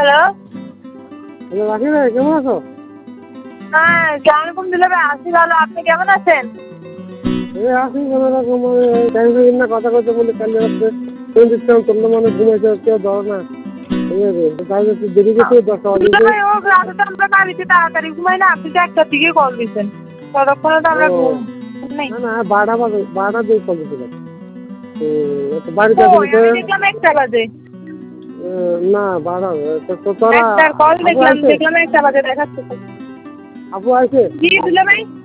Hello. Hello রাখি ভাই, কেমন আছো? হ্যাঁ, সালামালাইকুম দুলা ভাই, আছি ভালো। আপনি কেমন আছেন? এই আছি কোনো রকম, টাইম না কথা কইতে বলে কাল রাত্রে ফোন দিচ্ছিলাম, তোমরা মানে ঘুমাইছো, কেউ ধরো না। ঠিক আছে, তাই একটু দেরি গেছে 10টা দুলা বাজে। ভাই, ও রাতে তো আমরা বাড়িতে তাড়াতাড়ি ঘুমাই না, আপনি তো 1টার দিকে কল দিছেন। ততক্ষণে তো আমরা ও ঘুম নেই। না না, 12টা বাজে, 12টার দিকে কল দিয়েছিলাম। বাড়িতে কই, আসলে তো আমি দেখলাম 1টা বাজে। না 12 তো তোরা 1টার কল আপু দেখলাম আইছে? 1টা বাজে দেখাচ্ছে তো। আপু আইছে? জি দুলা ভাই।